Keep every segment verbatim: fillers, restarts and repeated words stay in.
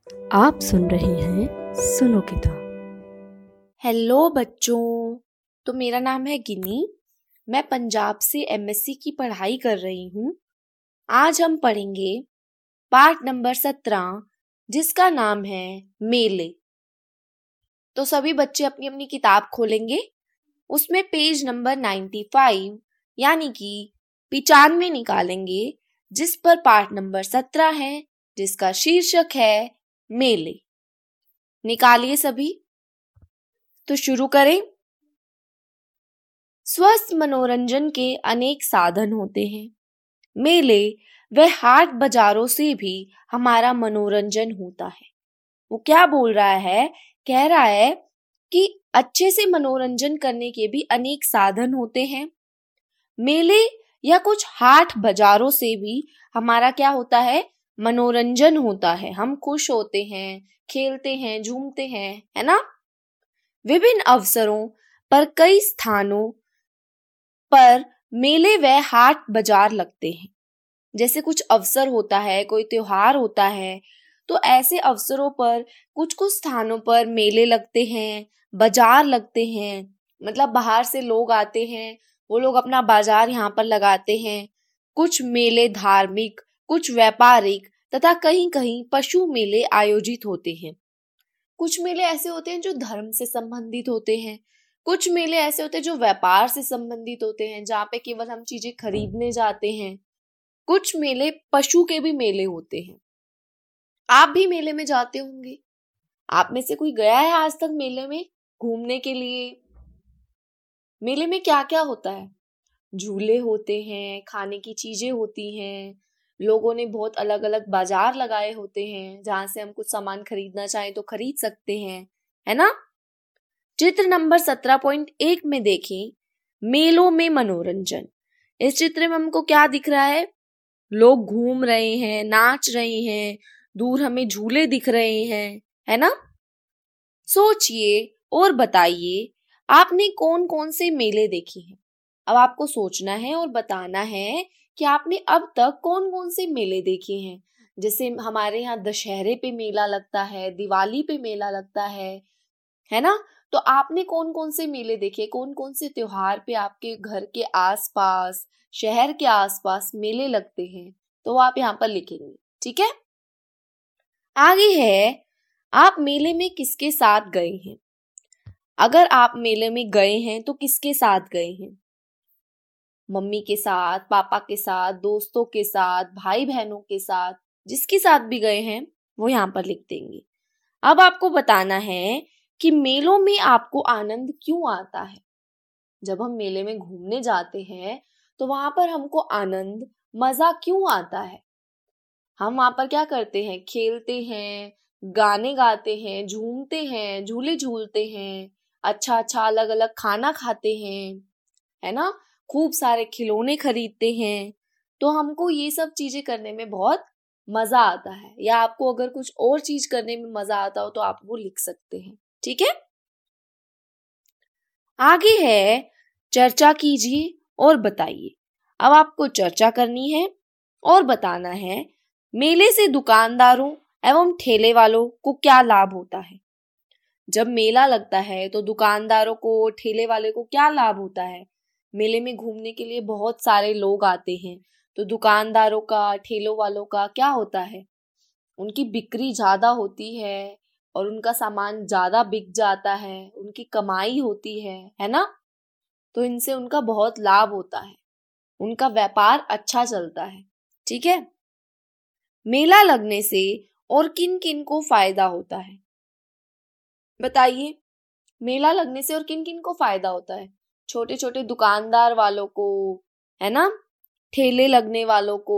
आप सुन रहे हैं सुनो किताब। हेलो बच्चों, तो मेरा नाम है गिनी। मैं पंजाब से एमएससी की पढ़ाई कर रही हूँ। आज हम पढ़ेंगे पाठ नंबर सत्रह, जिसका नाम है मेले। तो सभी बच्चे अपनी अपनी किताब खोलेंगे। उसमें पेज नंबर पचानवे यानी कि पिचानवे निकालेंगे, जिस पर पाठ नंबर सत्रह है, जिसका शीर्षक है मेले। निकालिए सभी। तो शुरू करें। स्वस्थ मनोरंजन के अनेक साधन होते हैं। मेले व हाट बाजारों से भी हमारा मनोरंजन होता है। वो क्या बोल रहा है? कह रहा है कि अच्छे से मनोरंजन करने के भी अनेक साधन होते हैं। मेले या कुछ हाट बाजारों से भी हमारा क्या होता है? मनोरंजन होता है। हम खुश होते हैं, खेलते हैं, झूमते हैं, है ना? विभिन्न अवसरों पर कई स्थानों पर मेले व हाट बाजार लगते हैं। जैसे कुछ अवसर होता है, कोई त्योहार होता है, तो ऐसे अवसरों पर कुछ कुछ स्थानों पर मेले लगते हैं, बाजार लगते हैं। मतलब बाहर से लोग आते हैं, वो लोग अपना बाजार यहाँ पर लगाते हैं। कुछ मेले धार्मिक, कुछ व्यापारिक तथा कहीं कहीं पशु मेले आयोजित होते हैं। कुछ मेले ऐसे होते हैं जो धर्म से संबंधित होते हैं। कुछ मेले ऐसे होते हैं जो व्यापार से संबंधित होते हैं, जहाँ पे केवल हम चीजें खरीदने जाते हैं। कुछ मेले पशु के भी मेले होते हैं। आप भी मेले में जाते होंगे। आप में से कोई गया है आज तक मेले में घूमने के लिए? मेले में क्या क्या होता है? झूले होते हैं, खाने की चीजें होती हैं, लोगों ने बहुत अलग अलग बाजार लगाए होते हैं, जहां से हम कुछ सामान खरीदना चाहें तो खरीद सकते हैं, है ना? चित्र नंबर सत्रह पॉइंट एक में देखें, मेलों में मनोरंजन। इस चित्र में हमको क्या दिख रहा है? लोग घूम रहे हैं, नाच रहे हैं, दूर हमें झूले दिख रहे हैं, है ना? सोचिए और बताइए, आपने कौन कौन से मेले देखे हैं? अब आपको सोचना है और बताना है कि आपने अब तक कौन कौन से मेले देखे हैं। जैसे हमारे यहाँ दशहरे पे मेला लगता है, दिवाली पे मेला लगता है, है ना? तो आपने कौन कौन से मेले देखे? कौन कौन से त्योहार पे आपके घर के आसपास, शहर के आसपास मेले लगते हैं? तो आप यहाँ पर लिखेंगे, ठीक है? आगे है, आप मेले में किसके साथ गए हैं? अगर आप मेले में गए हैं तो किसके साथ गए हैं? मम्मी के साथ, पापा के साथ, दोस्तों के साथ, भाई बहनों के साथ, जिसके साथ भी गए हैं वो यहाँ पर लिख देंगे। अब आपको बताना है कि मेलों में आपको आनंद क्यों आता है। जब हम मेले में घूमने जाते हैं तो वहां पर हमको आनंद, मजा क्यों आता है? हम वहां पर क्या करते हैं? खेलते हैं, गाने गाते हैं, झूमते हैं, झूले झूलते हैं, अच्छा अच्छा अलग अलग खाना खाते हैं, है ना? खूब सारे खिलौने खरीदते हैं। तो हमको ये सब चीजें करने में बहुत मजा आता है। या आपको अगर कुछ और चीज करने में मजा आता हो तो आप वो लिख सकते हैं, ठीक है? आगे है, चर्चा कीजिए और बताइए। अब आपको चर्चा करनी है और बताना है, मेले से दुकानदारों एवं ठेले वालों को क्या लाभ होता है। जब मेला लगता है तो दुकानदारों को, ठेले वाले को क्या लाभ होता है? मेले में घूमने के लिए बहुत सारे लोग आते हैं, तो दुकानदारों का, ठेलों वालों का क्या होता है? उनकी बिक्री ज्यादा होती है और उनका सामान ज्यादा बिक जाता है, उनकी कमाई होती है, है ना? तो इनसे उनका बहुत लाभ होता है, उनका व्यापार अच्छा चलता है, ठीक है? मेला लगने से और किन किन को फायदा होता है? बताइए, मेला लगने से और किन किन को फायदा होता है? छोटे छोटे दुकानदार वालों को, है ना? ठेले लगने वालों को,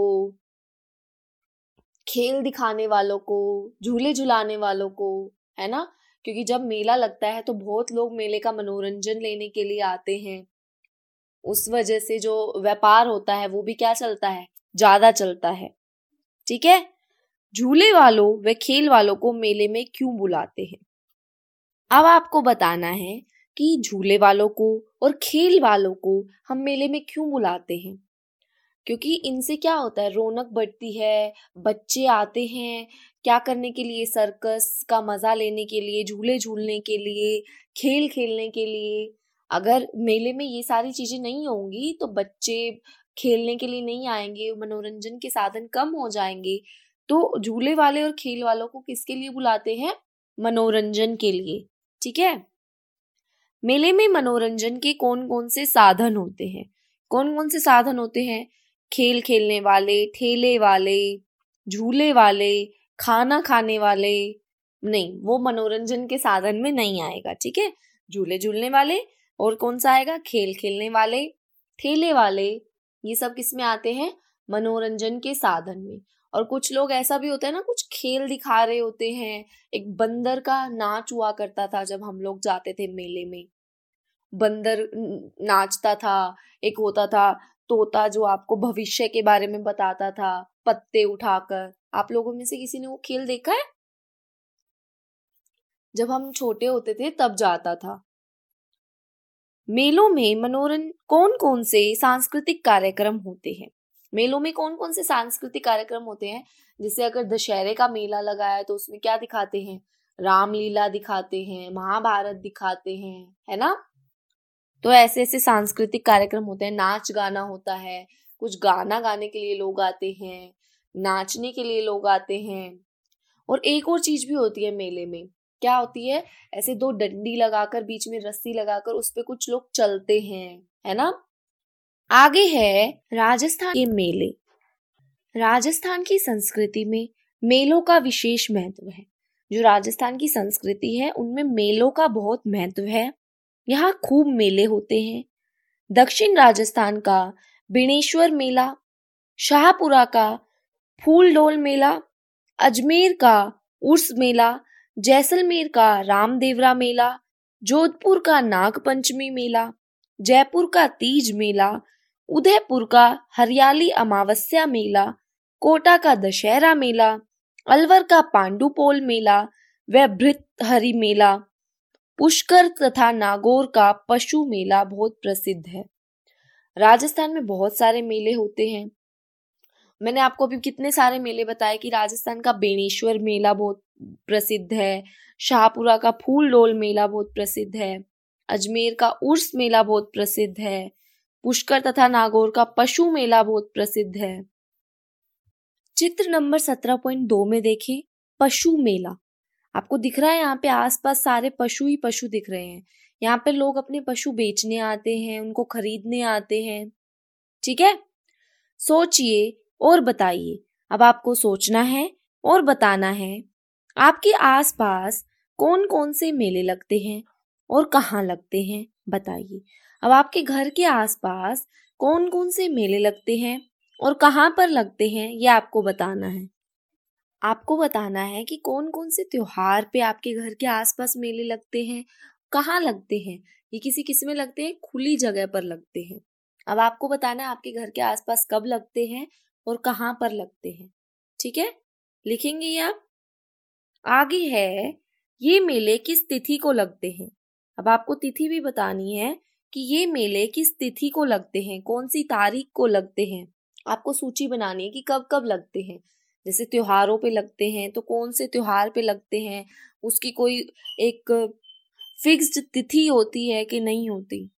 खेल दिखाने वालों को, झूले झुलाने वालों को, है ना? क्योंकि जब मेला लगता है तो बहुत लोग मेले का मनोरंजन लेने के लिए आते हैं। उस वजह से जो व्यापार होता है वो भी क्या चलता है? ज्यादा चलता है, ठीक है? झूले वालों व खेल वालों को मेले में क्यों बुलाते हैं? अब आपको बताना है कि झूले वालों को और खेल वालों को हम मेले में क्यों बुलाते हैं। क्योंकि इनसे क्या होता है, रौनक बढ़ती है, बच्चे आते हैं क्या करने के लिए, सर्कस का मजा लेने के लिए, झूले झूलने के लिए, खेल खेलने के लिए। अगर मेले में ये सारी चीजें नहीं होंगी तो बच्चे खेलने के लिए नहीं आएंगे, मनोरंजन के साधन कम हो जाएंगे। तो झूले वाले और खेल वालों को किसके लिए बुलाते हैं? मनोरंजन के लिए। ठीक है। मेले में मनोरंजन के कौन कौन से साधन होते हैं? कौन कौन से साधन होते हैं? खेल खेलने वाले, ठेले वाले, झूले वाले, खाना खाने वाले। नहीं, वो मनोरंजन के साधन में नहीं आएगा। ठीक है। झूले झूलने वाले और कौन सा आएगा? खेल खेलने वाले, ठेले वाले। ये सब किस में आते हैं? मनोरंजन के साधन में। और कुछ लोग ऐसा भी होता है ना, कुछ खेल दिखा रहे होते हैं। एक बंदर का नाच हुआ करता था जब हम लोग जाते थे मेले में, बंदर नाचता था। एक होता था तोता जो आपको भविष्य के बारे में बताता था पत्ते उठाकर। आप लोगों में से किसी ने वो खेल देखा है? जब हम छोटे होते थे तब जाता था। मेलों में मनोरंजन कौन कौन से सांस्कृतिक कार्यक्रम होते हैं? मेलों में कौन कौन से सांस्कृतिक कार्यक्रम होते हैं? जैसे अगर दशहरे का मेला लगा है तो उसमें क्या दिखाते हैं? रामलीला दिखाते हैं, महाभारत दिखाते हैं, है ना। तो ऐसे ऐसे सांस्कृतिक कार्यक्रम होते हैं। नाच गाना होता है, कुछ गाना गाने के लिए लोग आते हैं, नाचने के लिए लोग आते हैं। और एक और चीज भी होती है मेले में। क्या होती है? ऐसे दो डंडी लगाकर, बीच में रस्सी लगाकर उस पे कुछ लोग चलते हैं, है ना। आगे है राजस्थान के मेले। राजस्थान की संस्कृति में मेलों का विशेष महत्व है। जो राजस्थान की संस्कृति है उनमें मेलों का बहुत महत्व है। यहाँ खूब मेले होते हैं। दक्षिण राजस्थान का बिनेश्वर मेला, शाहपुरा का फूलडोल मेला, अजमेर का उर्स मेला, जैसलमेर का रामदेवरा मेला, जोधपुर का नागपंचमी मेला, जयपुर का तीज मेला, उदयपुर का हरियाली अमावस्या मेला, कोटा का दशहरा मेला, अलवर का पांडुपोल मेला व भृतहरि मेला, पुष्कर तथा नागौर का पशु मेला बहुत प्रसिद्ध है। राजस्थान में बहुत सारे मेले होते हैं। मैंने आपको अभी कितने सारे मेले बताए कि राजस्थान का बेणेश्वर मेला बहुत प्रसिद्ध है, शाहपुरा का फूलडोल मेला बहुत प्रसिद्ध है, अजमेर का उर्स मेला बहुत प्रसिद्ध है, पुष्कर तथा नागौर का पशु मेला बहुत प्रसिद्ध है। चित्र नंबर सत्रह पॉइंट दो में देखें, पशु मेला। आपको दिख रहा है यहाँ पे आसपास सारे पशु ही पशु दिख रहे हैं। यहाँ पे लोग अपने पशु बेचने आते हैं, उनको खरीदने आते हैं। ठीक है। सोचिए और बताइए। अब आपको सोचना है और बताना है आपके आसपास कौन कौन से मेले लगते हैं और कहाँ लगते हैं, बताइए। अब आपके घर के आसपास कौन कौन से मेले लगते हैं और कहाँ पर लगते हैं, ये आपको बताना है। आपको बताना है कि कौन कौन से त्योहार पे आपके घर के आसपास मेले लगते हैं, कहाँ लगते हैं। ये किसी किसी में लगते हैं, खुली जगह पर लगते हैं। अब आपको बताना है आपके घर के आसपास कब लगते हैं और कहाँ पर लगते हैं। ठीक है, लिखेंगे ये आप। आगे है, ये मेले किस तिथि को लगते हैं। अब आपको तिथि भी बतानी है कि ये मेले किस तिथि को लगते हैं, कौन सी तारीख को लगते हैं। आपको सूची बनानी है कि कब कब लगते हैं। जैसे त्योहारों पे लगते हैं तो कौन से त्योहार पे लगते हैं, उसकी कोई एक फिक्स्ड तिथि होती है कि नहीं होती।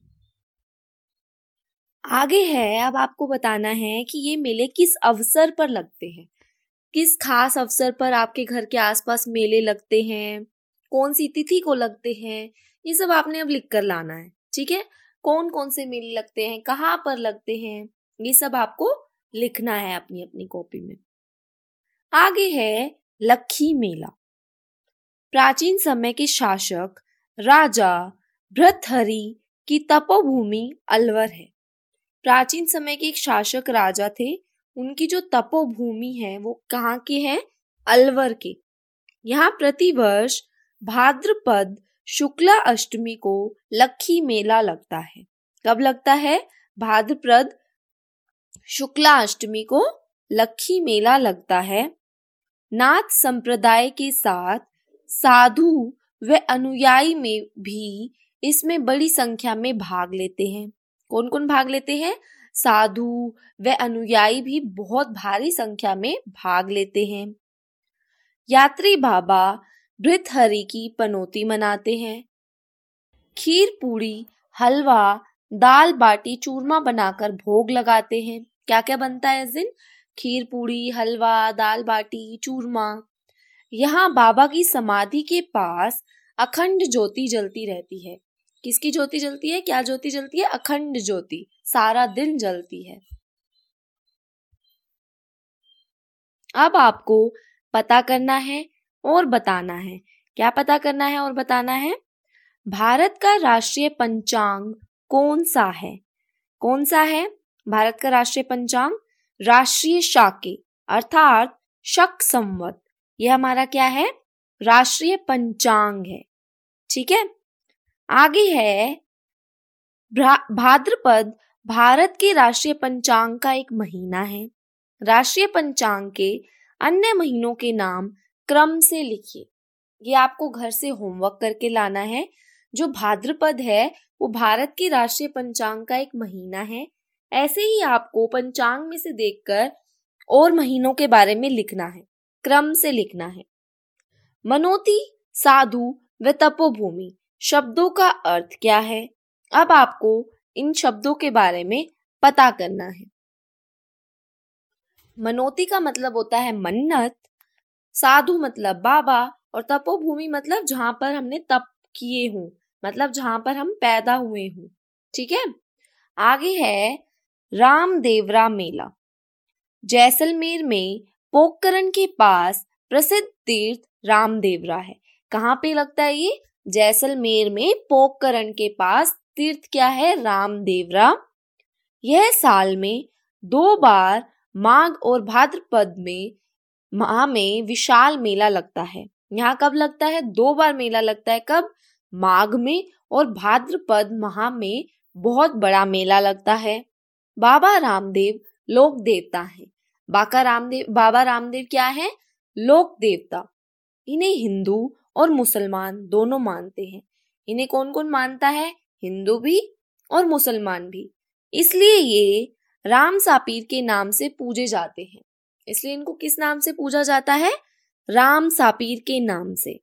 आगे है, अब आपको बताना है कि ये मेले किस अवसर पर लगते हैं, किस खास अवसर पर आपके घर के आसपास मेले लगते हैं, कौन सी तिथि को लगते हैं। ये सब आपने अब लिख कर लाना है। ठीक है, कौन कौन से मेले लगते हैं, कहाँ पर लगते हैं, ये सब आपको लिखना है अपनी अपनी कॉपी में। आगे है लक्खी मेला। प्राचीन समय के शासक राजा भृतहरि की तपोभूमि अलवर है। प्राचीन समय के एक शासक राजा थे, उनकी जो तपोभूमि है वो कहाँ के है, अलवर के। यहाँ प्रतिवर्ष भाद्रपद शुक्ला अष्टमी को लक्खी मेला लगता है। कब लगता है? भाद्रपद शुक्ला अष्टमी को लक्खी मेला लगता है। नाथ संप्रदाय के साथ साधु व अनुयायी में भी इसमें बड़ी संख्या में भाग लेते हैं। कौन कौन भाग लेते हैं? साधु व अनुयायी भी बहुत भारी संख्या में भाग लेते हैं। यात्री बाबा भृतहरि की पनौती मनाते हैं। खीर पूड़ी, हलवा, दाल बाटी, चूरमा बनाकर भोग लगाते हैं। क्या क्या बनता है इस दिन? खीर पूड़ी, हलवा, दाल बाटी, चूरमा। यहाँ बाबा की समाधि के पास अखंड ज्योति जलती रहती है। किसकी ज्योति जलती है? क्या ज्योति जलती है? अखंड ज्योति, सारा दिन जलती है। अब आपको पता करना है और बताना है। क्या पता करना है और बताना है? भारत का राष्ट्रीय पंचांग कौन सा है? कौन सा है भारत का राष्ट्रीय पंचांग? राष्ट्रीय शाके अर्थात शक संवत, यह हमारा क्या है? राष्ट्रीय पंचांग है। ठीक है, आगे है भाद्रपद भारत के राष्ट्रीय पंचांग का एक महीना है। राष्ट्रीय पंचांग के अन्य महीनों के नाम क्रम से लिखिए। ये आपको घर से होमवर्क करके लाना है। जो भाद्रपद है वो भारत के राष्ट्रीय पंचांग का एक महीना है। ऐसे ही आपको पंचांग में से देखकर और महीनों के बारे में लिखना है, क्रम से लिखना है। मनोती, साधु व तपोभूमि शब्दों का अर्थ क्या है? अब आपको इन शब्दों के बारे में पता करना है। मनोती का मतलब होता है मन्नत, साधु मतलब बाबा, और तपोभूमि मतलब जहां पर हमने तप किए हों, मतलब जहां पर हम पैदा हुए हों। ठीक है, आगे है रामदेवरा मेला। जैसलमेर में पोखरण के पास प्रसिद्ध तीर्थ रामदेवरा है। कहाँ पे लगता है ये? जैसलमेर में पोखरण के पास तीर्थ क्या है? रामदेवरा। यह साल में दो बार माघ और भाद्रपद में माह में विशाल मेला लगता है। यहाँ कब लगता है? दो बार मेला लगता है। कब? माघ में और भाद्रपद माह में बहुत बड़ा मेला लगता है। बाबा रामदेव लोक देवता है। बाबा रामदेव बाबा रामदेव क्या है? लोक देवता। इन्हें हिंदू और मुसलमान दोनों मानते हैं। इन्हें कौन कौन मानता है? हिंदू भी और मुसलमान भी। इसलिए ये राम सापीर के नाम से पूजे जाते हैं। इसलिए इनको किस नाम से पूजा जाता है? राम सापीर के नाम से।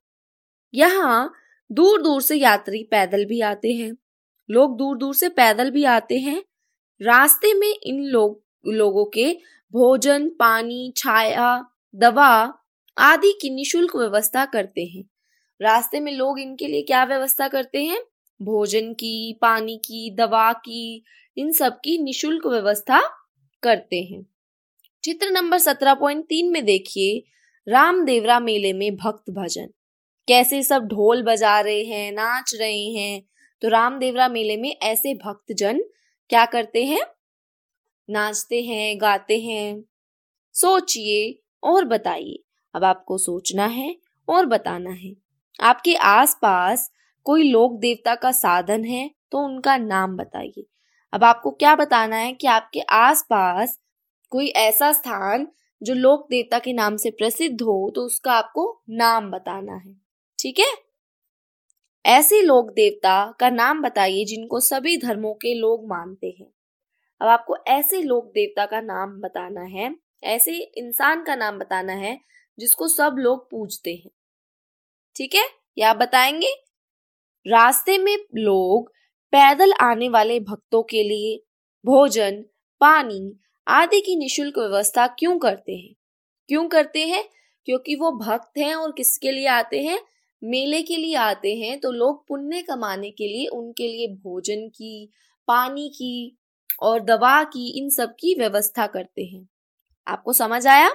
यहाँ दूर दूर से यात्री पैदल भी आते हैं। लोग दूर दूर से पैदल भी आते हैं। रास्ते में इन लोग लोगों के भोजन, पानी, छाया, दवा आदि की निशुल्क व्यवस्था करते हैं। रास्ते में लोग इनके लिए क्या व्यवस्था करते हैं? भोजन की, पानी की, दवा की, इन सब की निशुल्क व्यवस्था करते हैं। चित्र नंबर सत्रह पॉइंट तीन में देखिए, रामदेवरा मेले में भक्त भजन। कैसे सब ढोल बजा रहे हैं, नाच रहे हैं। तो रामदेवरा मेले में ऐसे भक्तजन क्या करते हैं? नाचते हैं, गाते हैं। सोचिए और बताइए। अब आपको सोचना है और बताना है। आपके आसपास कोई लोक देवता का साधन है तो उनका नाम बताइए। अब आपको क्या बताना है कि आपके आसपास कोई ऐसा स्थान जो लोक देवता के नाम से प्रसिद्ध हो तो उसका आपको नाम बताना है। ठीक है, ऐसे लोक देवता का नाम बताइए जिनको सभी धर्मों के लोग मानते हैं। अब आपको ऐसे लोक देवता का नाम बताना है, ऐसे इंसान का नाम बताना है जिसको सब लोग पूजते हैं। ठीक है, ये आप बताएंगे। रास्ते में लोग पैदल आने वाले भक्तों के लिए भोजन, पानी आदि की निशुल्क व्यवस्था क्यों करते हैं? क्यों करते हैं? क्योंकि वो भक्त हैं और किसके लिए आते हैं? मेले के लिए आते हैं। तो लोग पुण्य कमाने के लिए उनके लिए भोजन की, पानी की और दवा की, इन सब की व्यवस्था करते हैं। आपको समझ आया?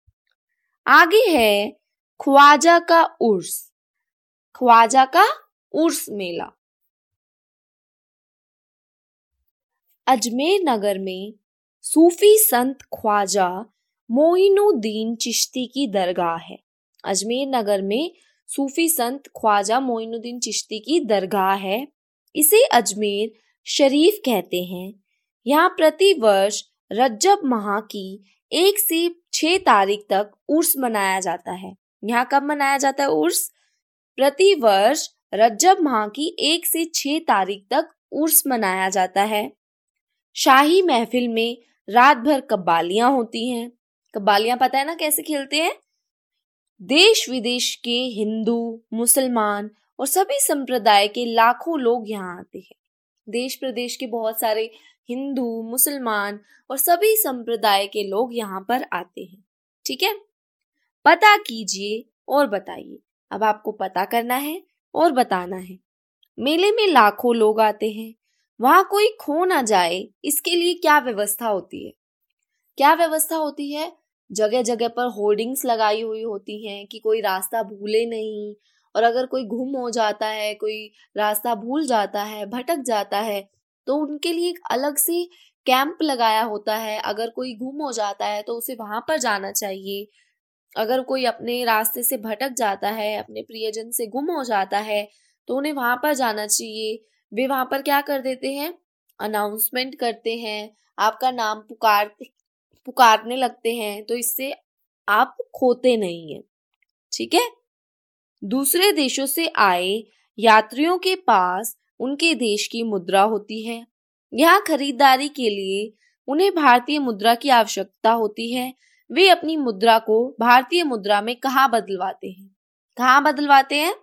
आगे है ख्वाजा का उर्स। ख्वाजा का उर्स मेला। अजमेर नगर में सूफी संत ख्वाजा मोइनुद्दीन चिश्ती की दरगाह है। अजमेर नगर में सूफी संत ख्वाजा मोइनुद्दीन चिश्ती की दरगाह है। इसे अजमेर शरीफ कहते हैं। यहाँ प्रति वर्ष रज्जब माह की एक से छह तारीख तक उर्स मनाया जाता है। यहाँ कब मनाया जाता है उर्स? प्रति वर्ष रज्जब माह की एक से छह तारीख तक उर्स मनाया जाता है। शाही महफिल में रात भर कव्वालियां होती हैं। कव्वालियां पता है ना कैसे खेलते हैं? देश विदेश के हिंदू, मुसलमान और सभी संप्रदाय के लाखों लोग यहाँ आते हैं। देश प्रदेश के बहुत सारे हिंदू, मुसलमान और सभी संप्रदाय के लोग यहाँ पर आते हैं। ठीक है, पता कीजिए और बताइए। अब आपको पता करना है और बताना है। मेले में लाखों लोग आते हैं, वहां कोई खो ना जाए इसके लिए क्या व्यवस्था होती है? क्या व्यवस्था होती है? जगह जगह पर होर्डिंग्स लगाई हुई होती हैं कि कोई रास्ता भूले नहीं, और अगर कोई गुम हो जाता है, कोई रास्ता भूल जाता है, भटक जाता है, तो उनके लिए एक अलग से कैंप लगाया होता है। अगर कोई गुम हो जाता है तो उसे वहां पर जाना चाहिए। अगर कोई अपने रास्ते से भटक जाता है, अपने प्रियजन से गुम हो जाता है, तो उन्हें वहां पर जाना चाहिए। वे वहां पर क्या कर देते हैं? अनाउंसमेंट करते हैं, आपका नाम पुकार पुकारने लगते हैं, तो इससे आप खोते नहीं हैं। ठीक है, दूसरे देशों से आए यात्रियों के पास उनके देश की मुद्रा होती है। यहाँ खरीदारी के लिए उन्हें भारतीय मुद्रा की आवश्यकता होती है। वे अपनी मुद्रा को भारतीय मुद्रा में कहाँ बदलवाते हैं? कहाँ बदलवाते हैं?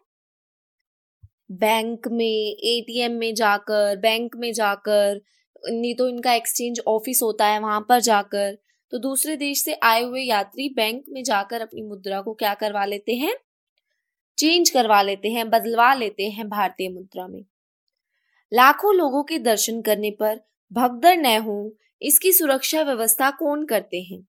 बैंक में, एटीएम में जाकर, बैंक में जाकर, नहीं तो इनका एक्सचेंज ऑफिस होता है वहां पर जाकर। तो दूसरे देश से आए हुए यात्री बैंक में जाकर अपनी मुद्रा को क्या करवा लेते हैं? चेंज करवा लेते हैं, बदलवा लेते हैं भारतीय मुद्रा में। लाखों लोगों के दर्शन करने पर भगदड़ न हो, इसकी सुरक्षा व्यवस्था कौन करते हैं?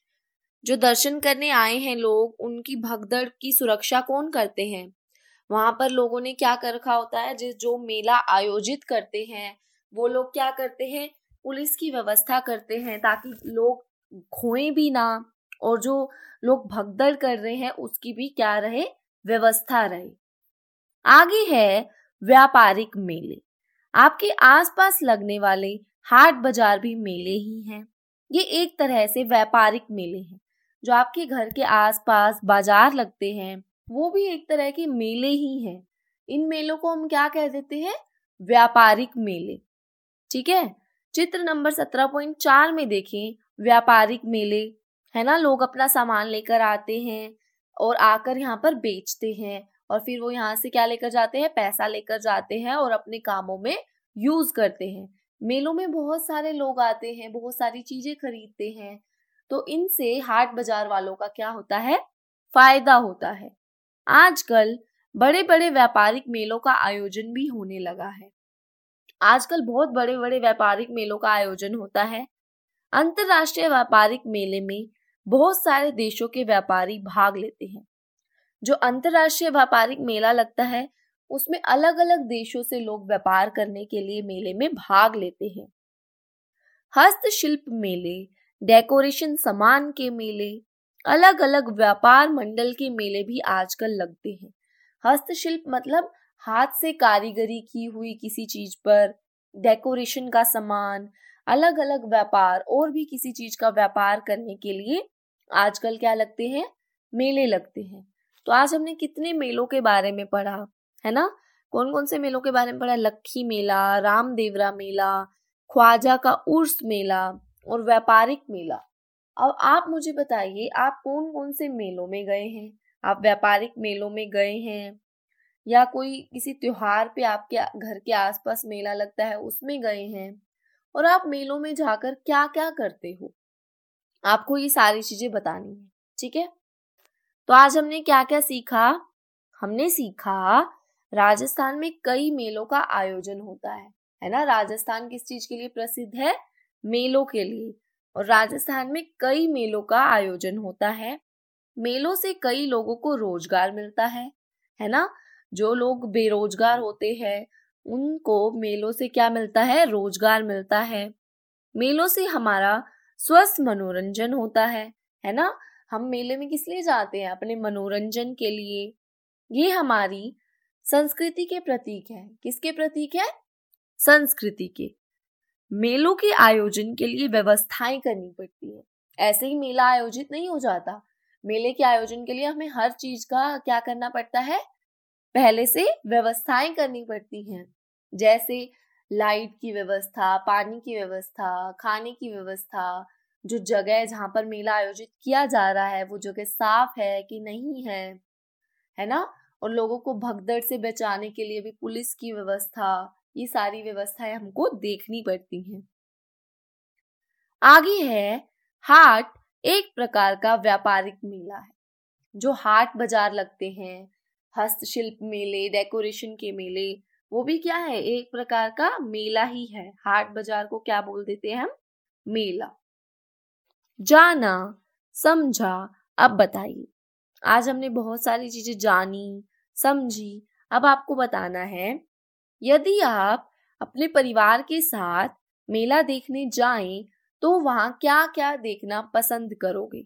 जो दर्शन करने आए हैं लोग, उनकी भगदड़ की सुरक्षा कौन करते हैं? वहां पर लोगों ने क्या कर रखा होता है? जिस जो मेला आयोजित करते हैं वो लोग क्या करते हैं? पुलिस की व्यवस्था करते हैं ताकि लोग खोए भी ना, और जो लोग भगदड़ कर रहे हैं उसकी भी क्या रहे? व्यवस्था रहे। आगे है व्यापारिक मेले। आपके आसपास लगने वाले हाट बाजार भी मेले ही हैं। ये एक तरह से व्यापारिक मेले हैं। जो आपके घर के आसपास बाजार लगते हैं वो भी एक तरह के मेले ही हैं। इन मेलों को हम क्या कह देते हैं? व्यापारिक मेले। ठीक है, चित्र नंबर सत्रह पॉइंट चार में देखें, व्यापारिक मेले है ना। लोग अपना सामान लेकर आते हैं और आकर यहाँ पर बेचते हैं, और फिर वो यहाँ से क्या लेकर जाते हैं? पैसा लेकर जाते हैं और अपने कामों में यूज करते हैं। मेलों में बहुत सारे लोग आते हैं, बहुत सारी चीजें खरीदते हैं, तो इनसे हाट बाजार वालों का क्या होता है? फायदा होता है। आजकल बड़े बड़े व्यापारिक मेलों का आयोजन भी होने लगा है। आजकल बहुत बड़े बड़े व्यापारिक मेलों का आयोजन होता है। अंतरराष्ट्रीय व्यापारिक मेले में बहुत सारे देशों के व्यापारी भाग लेते हैं। जो अंतरराष्ट्रीय व्यापारिक मेला लगता है उसमें अलग अलग देशों से लोग व्यापार करने के लिए मेले में भाग लेते हैं। हस्तशिल्प मेले, डेकोरेशन सामान के मेले, अलग अलग व्यापार मंडल के मेले भी आजकल लगते हैं। हस्तशिल्प मतलब हाथ से कारीगरी की हुई किसी चीज पर डेकोरेशन का सामान, अलग अलग व्यापार और भी किसी चीज का व्यापार करने के लिए आजकल क्या लगते हैं? मेले लगते हैं। तो आज हमने कितने मेलों के बारे में पढ़ा है ना? कौन कौन से मेलों के बारे में पढ़ा? लक्खी मेला, रामदेवरा मेला, ख्वाजा का उर्स मेला और व्यापारिक मेला। अब आप मुझे बताइए, आप कौन कौन से मेलों में गए हैं? आप व्यापारिक मेलों में गए हैं, या कोई किसी त्योहार पे आपके घर के आसपास मेला लगता है उसमें गए हैं? और आप मेलों में जाकर क्या क्या करते हो? आपको ये सारी चीजें बतानी है। ठीक है, तो आज हमने क्या क्या सीखा? हमने सीखा राजस्थान में कई मेलों का आयोजन होता है है ना। राजस्थान किस चीज के लिए प्रसिद्ध है? मेलों के लिए। और राजस्थान में कई मेलों का आयोजन होता है। मेलों से कई लोगों को रोजगार मिलता है है ना। जो लोग बेरोजगार होते हैं उनको मेलों से क्या मिलता है? रोजगार मिलता है। मेलों से हमारा स्वस्थ मनोरंजन होता है है ना। हम मेले में किस लिए जाते हैं? अपने मनोरंजन के लिए। ये हमारी संस्कृति के प्रतीक है। किसके प्रतीक है? संस्कृति के। मेलों के आयोजन के लिए व्यवस्थाएं करनी पड़ती है। ऐसे ही मेला आयोजित नहीं हो जाता। मेले के आयोजन के लिए हमें हर चीज का क्या करना पड़ता है? पहले से व्यवस्थाएं करनी पड़ती हैं। जैसे लाइट की व्यवस्था, पानी की व्यवस्था, खाने की व्यवस्था, जो जगह जहाँ पर मेला आयोजित किया जा रहा है वो जगह साफ है कि नहीं है, है ना। और लोगों को भगदड़ से बचाने के लिए भी पुलिस की व्यवस्था, ये सारी व्यवस्थाएं हमको देखनी पड़ती हैं। आगे है हाट, एक प्रकार का व्यापारिक मेला है। जो हाट बाजार लगते हैं, हस्तशिल्प मेले, डेकोरेशन के मेले, वो भी क्या है, एक प्रकार का मेला ही है। हाट बाजार को क्या बोल देते हैं हम, मेला। जाना, समझा। अब बताइए, आज हमने बहुत सारी चीजें जानी, समझी। अब आपको बताना है, यदि आप अपने परिवार के साथ मेला देखने जाएं तो वहां क्या क्या देखना पसंद करोगे?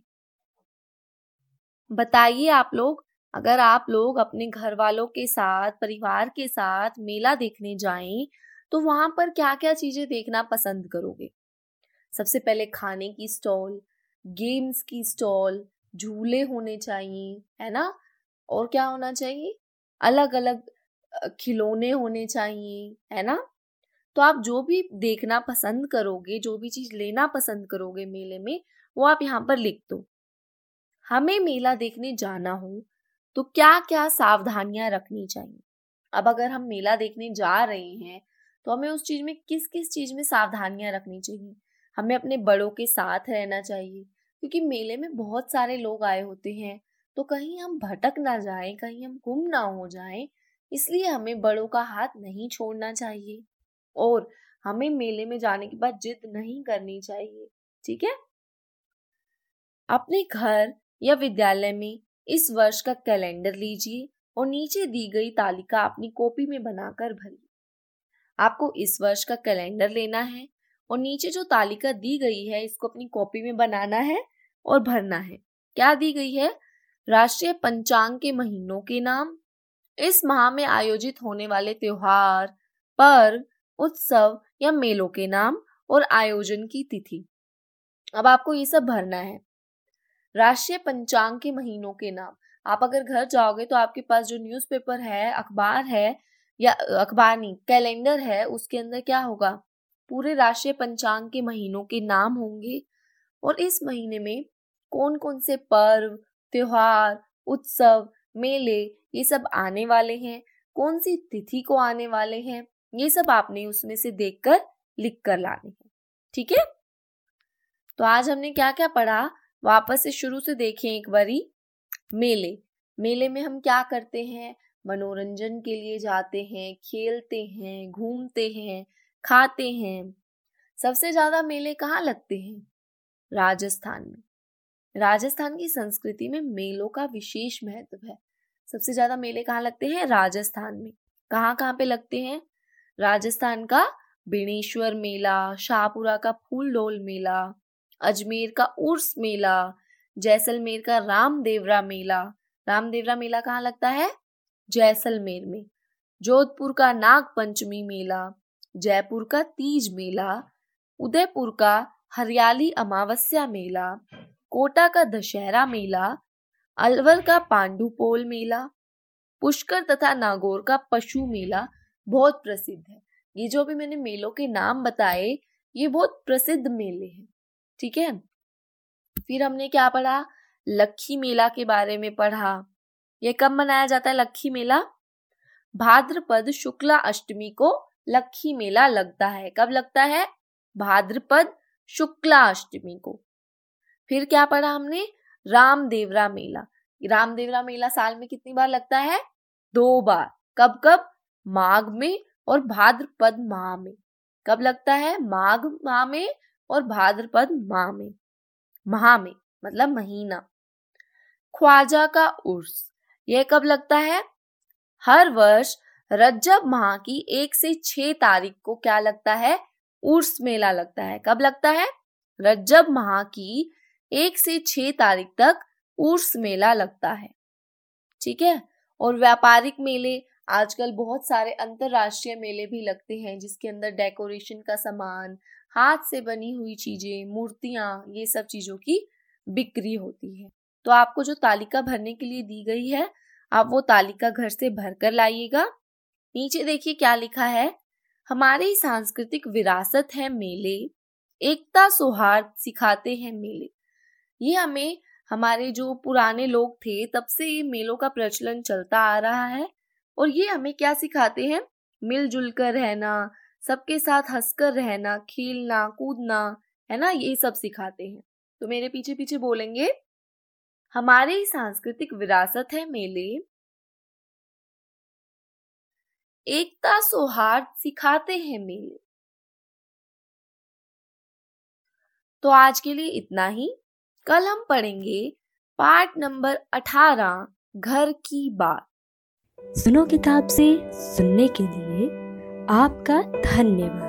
बताइए आप लोग। अगर आप लोग अपने घर वालों के साथ, परिवार के साथ मेला देखने जाएं तो वहां पर क्या क्या चीजें देखना पसंद करोगे? सबसे पहले खाने की स्टॉल, गेम्स की स्टॉल, झूले होने चाहिए, है ना। और क्या होना चाहिए, अलग अलग खिलौने होने चाहिए, है ना। तो आप जो भी देखना पसंद करोगे, जो भी चीज लेना पसंद करोगे मेले में, वो आप यहाँ पर लिख दो। हमें मेला देखने जाना हो तो क्या क्या सावधानियां रखनी चाहिए? अब अगर हम मेला देखने जा रहे हैं तो हमें उस चीज में किस किस चीज में सावधानियां रखनी चाहिए? हमें अपने बड़ों के साथ रहना चाहिए, क्योंकि मेले में बहुत सारे लोग आए होते हैं, तो कहीं हम भटक ना जाएं, कहीं हम गुम ना हो जाएं, इसलिए हमें बड़ों का हाथ नहीं छोड़ना चाहिए। और हमें मेले में जाने के बाद जिद नहीं करनी चाहिए, ठीक है। अपने घर या विद्यालय में इस वर्ष का कैलेंडर लीजिए और नीचे दी गई तालिका अपनी कॉपी में बनाकर भरिए। आपको इस वर्ष का कैलेंडर लेना है और नीचे जो तालिका दी गई है इसको अपनी कॉपी में बनाना है और भरना है। क्या दी गई है? राष्ट्रीय पंचांग के महीनों के नाम, इस माह में आयोजित होने वाले त्योहार, पर्व, उत्सव या मेलों के नाम और आयोजन की तिथि। अब आपको ये सब भरना है। राष्ट्रीय पंचांग के महीनों के नाम, आप अगर घर जाओगे तो आपके पास जो न्यूज़पेपर है, अखबार है, या अखबार नहीं, कैलेंडर है, उसके अंदर क्या होगा, पूरे राष्ट्रीय पंचांग के महीनों के नाम होंगे और इस महीने में कौन कौन से पर्व, त्योहार, उत्सव, मेले ये सब आने वाले हैं, कौन सी तिथि को आने वाले हैं, ये सब आपने उसमें से देखकर लिख कर लाने हैं, ठीक है। तो आज हमने क्या क्या पढ़ा, वापस से शुरू से देखें एक बारी। मेले, मेले में हम क्या करते हैं, मनोरंजन के लिए जाते हैं, खेलते हैं, घूमते हैं, खाते हैं। सबसे ज्यादा मेले कहाँ लगते हैं? राजस्थान में। राजस्थान की संस्कृति में मेलों का विशेष महत्व है। सबसे ज्यादा मेले कहाँ लगते हैं? राजस्थान में। कहाँ कहाँ पे लगते हैं? राजस्थान का बेणेश्वर मेला, शाहपुरा का फूलडोल मेला, अजमेर का उर्स मेला, जैसलमेर का रामदेवरा मेला। रामदेवरा मेला कहाँ लगता है? जैसलमेर में। जोधपुर का नाग पंचमी मेला, जयपुर का तीज मेला, उदयपुर का हरियाली अमावस्या मेला, कोटा का दशहरा मेला, अलवर का पांडुपोल मेला, पुष्कर तथा नागौर का पशु मेला बहुत प्रसिद्ध है। ये जो भी मैंने मेलों के नाम बताए ये बहुत प्रसिद्ध मेले हैं, ठीक है। फिर हमने क्या पढ़ा? लक्खी मेला के बारे में पढ़ा। ये कब मनाया जाता है लक्खी मेला? भाद्रपद शुक्ला अष्टमी को लक्खी मेला लगता है। कब लगता है? भाद्रपद शुक्ला अष्टमी को। फिर क्या पढ़ा हमने? रामदेवरा मेला। रामदेवरा मेला साल में कितनी बार लगता है? दो बार। कब कब? माघ में और भाद्रपद माह में। कब लगता है? माघ माह में और भाद्रपद माह में। माह में मतलब महीना। ख्वाजा का उर्स, यह कब लगता है? हर वर्ष रजब माह की एक से छह तारीख को क्या लगता है? उर्स मेला लगता है। कब लगता है? रजब माह की एक से छह तारीख तक उर्स मेला लगता है, ठीक है। और व्यापारिक मेले, आजकल बहुत सारे अंतरराष्ट्रीय मेले भी लगते हैं जिसके अंदर डेकोरेशन का सामान, हाथ से बनी हुई चीजें, मूर्तियां, ये सब चीजों की बिक्री होती है। तो आपको जो तालिका भरने के लिए दी गई है, आप वो तालिका घर से भर कर लाइएगा। नीचे देखिए क्या लिखा है, हमारी सांस्कृतिक विरासत है मेले, एकता सौहार्द सिखाते हैं मेले। ये हमें हमारे जो पुराने लोग थे तब से ये मेलों का प्रचलन चलता आ रहा है और ये हमें क्या सिखाते हैं? मिलजुल कर रहना, सबके साथ हंसकर रहना, खेलना कूदना, है ना, ये सब सिखाते हैं। तो मेरे पीछे पीछे बोलेंगे, हमारी सांस्कृतिक विरासत है मेले, एकता सौहार्द सिखाते हैं मेले। तो आज के लिए इतना ही। कल हम पढ़ेंगे पाठ नंबर अठारह, घर की बात। सुनो किताब से सुनने के लिए आपका धन्यवाद।